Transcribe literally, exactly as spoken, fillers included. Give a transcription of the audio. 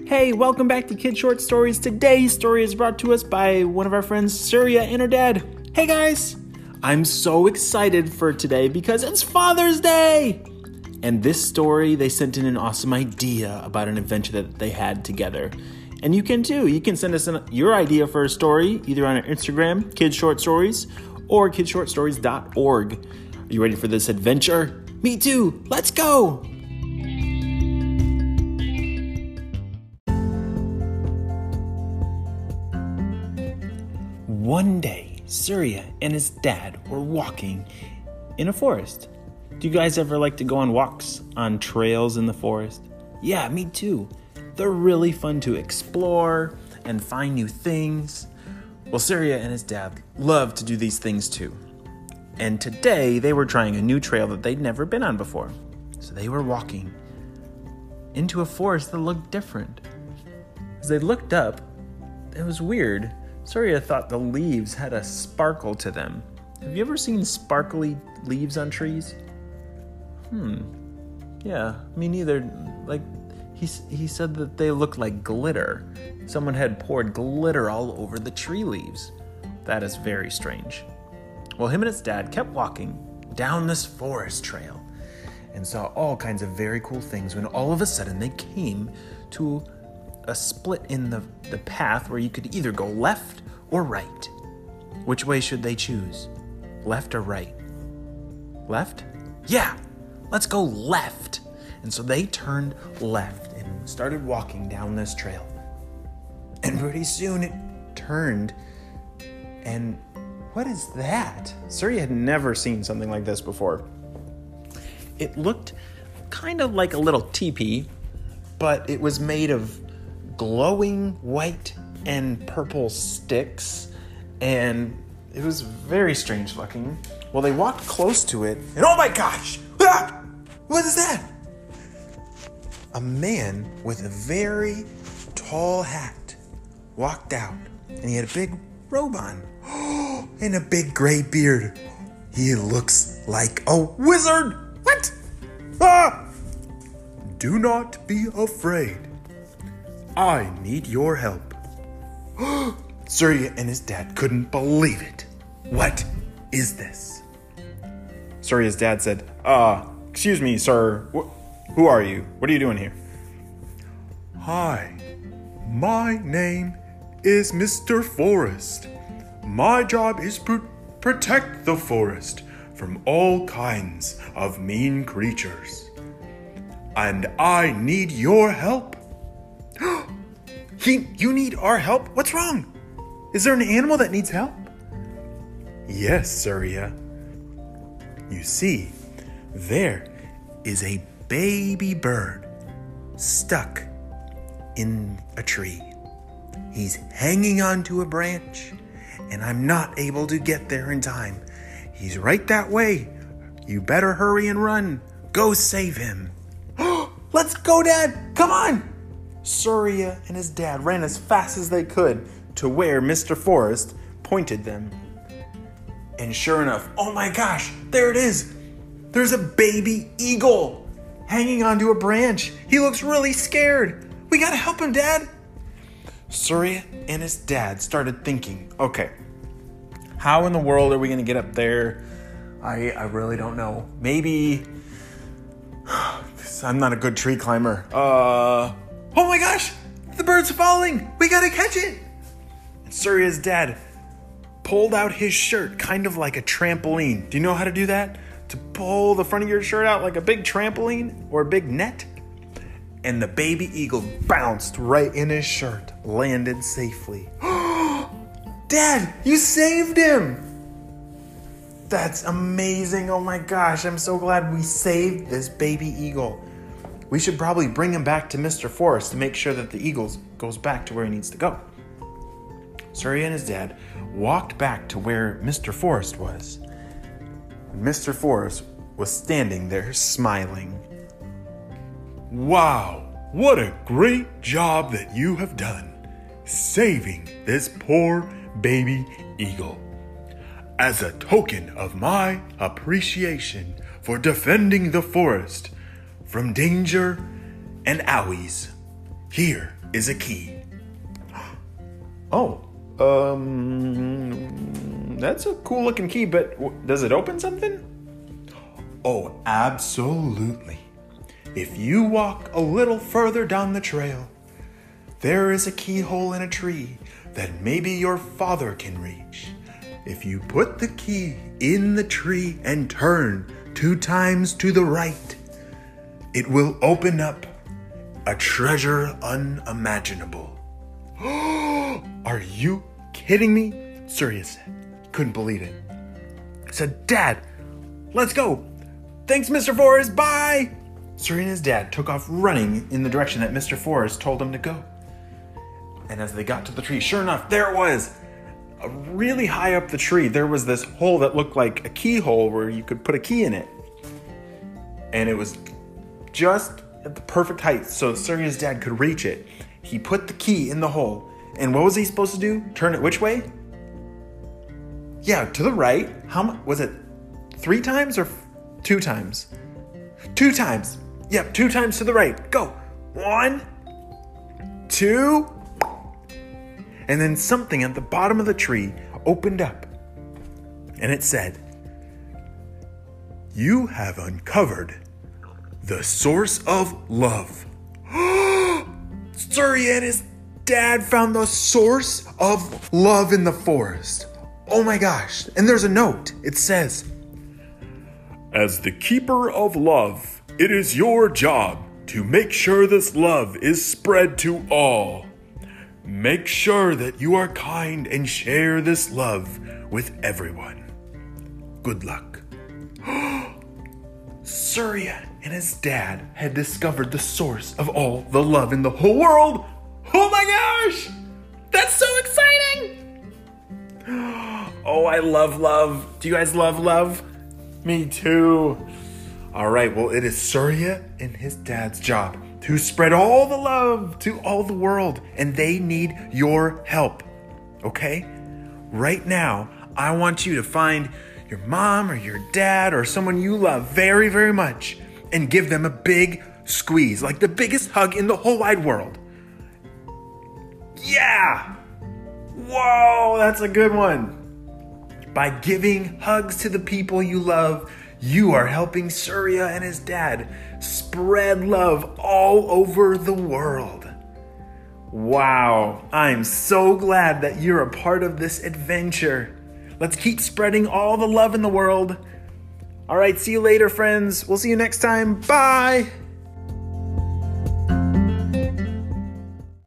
Hey, welcome back to Kid Short Stories. Today's story is brought to us by one of our friends, Surya and her dad. Hey guys! I'm so excited for today because it's Father's Day! And this story, they sent in an awesome idea about an adventure that they had together. And you can too. You can send us an, your idea for a story, either on our Instagram, Kid Short Stories, or kid short stories dot org. Are you ready for this adventure? Me too! Let's go! One day, Surya and his dad were walking in a forest. Do you guys ever like to go on walks on trails in the forest? Yeah, me too. They're really fun to explore and find new things. Well, Surya and his dad love to do these things too. And today they were trying a new trail that they'd never been on before. So they were walking into a forest that looked different. As they looked up, it was weird. Surya thought the leaves had a sparkle to them. Have you ever seen sparkly leaves on trees? Hmm. Yeah, me neither. Like, he, he said that they looked like glitter. Someone had poured glitter all over the tree leaves. That is very strange. Well, him and his dad kept walking down this forest trail and saw all kinds of very cool things when all of a sudden they came to a split in the, the path where you could either go left or right. Which way should they choose? Left or right? Left? Yeah, let's go left. And so they turned left and started walking down this trail. And pretty soon it turned. And what is that? Surya had never seen something like this before. It looked kind of like a little teepee, but it was made of glowing white and purple sticks, and it was very strange looking. Well, they walked close to it, and oh my gosh! Ah! What is that? A man with a very tall hat walked out, and he had a big robe on, and a big gray beard. He looks like a wizard! What? Ah! Do not be afraid. I need your help. Surya and his dad couldn't believe it. What is this? Surya's dad said, uh, excuse me, sir. Wh- who are you? What are you doing here? Hi, my name is Mister Forest. My job is to protect the forest from all kinds of mean creatures. And I need your help. He, you need our help? What's wrong? Is there an animal that needs help? Yes, Surya. You see, there is a baby bird stuck in a tree. He's hanging onto a branch, and I'm not able to get there in time. He's right that way. You better hurry and run. Go save him. Let's go, Dad. Come on. Surya and his dad ran as fast as they could to where Mister Forest pointed them. And sure enough, oh my gosh, there it is. There's a baby eagle hanging onto a branch. He looks really scared. We gotta help him, Dad. Surya and his dad started thinking, okay, how in the world are we gonna get up there? I, I really don't know. Maybe, I'm not a good tree climber. Uh... Oh my gosh, the bird's falling. We gotta catch it. And Surya's dad pulled out his shirt, kind of like a trampoline. Do you know how to do that? To pull the front of your shirt out like a big trampoline or a big net? And the baby eagle bounced right in his shirt, landed safely. Dad, you saved him. That's amazing. Oh my gosh, I'm so glad we saved this baby eagle. We should probably bring him back to Mister Forest to make sure that the eagle goes back to where he needs to go. Surya and his dad walked back to where Mister Forest was. Mister Forest was standing there smiling. Wow, what a great job that you have done, saving this poor baby eagle. As a token of my appreciation for defending the forest from danger and owies, here is a key. Oh, um, that's a cool looking key, but w- does it open something? Oh, absolutely. If you walk a little further down the trail, there is a keyhole in a tree that maybe your father can reach. If you put the key in the tree and turn two times to the right, it will open up a treasure unimaginable. Are you kidding me? Surya said. Couldn't believe it. Said, Dad, let's go. Thanks, Mister Forrest. Bye. Surya and his dad took off running in the direction that Mister Forrest told them to go. And as they got to the tree, sure enough, there it was. Uh, really high up the tree, there was this hole that looked like a keyhole where you could put a key in it. And it was just at the perfect height so Surya's dad could reach it. He put the key in the hole. And what was he supposed to do? Turn it which way? Yeah, to the right. How much was it? Three times or f- two times? Two times. Yep, two times to the right. Go. One, two. And then something at the bottom of the tree opened up. And it said, "You have uncovered the source of love." Surya and his dad found the source of love in the forest. Oh my gosh. And there's a note. It says, "As the keeper of love, it is your job to make sure this love is spread to all. Make sure that you are kind and share this love with everyone. Good luck." Surya and his dad had discovered the source of all the love in the whole world. Oh my gosh! That's so exciting! Oh, I love love. Do you guys love love? Me too. All right, well, it is Surya and his dad's job to spread all the love to all the world, and they need your help, okay? Right now, I want you to find your mom or your dad or someone you love very, very much and give them a big squeeze, like the biggest hug in the whole wide world. Yeah! Whoa, that's a good one. By giving hugs to the people you love, you are helping Surya and his dad spread love all over the world. Wow, I'm so glad that you're a part of this adventure. Let's keep spreading all the love in the world. All right, see you later, friends. We'll see you next time. Bye.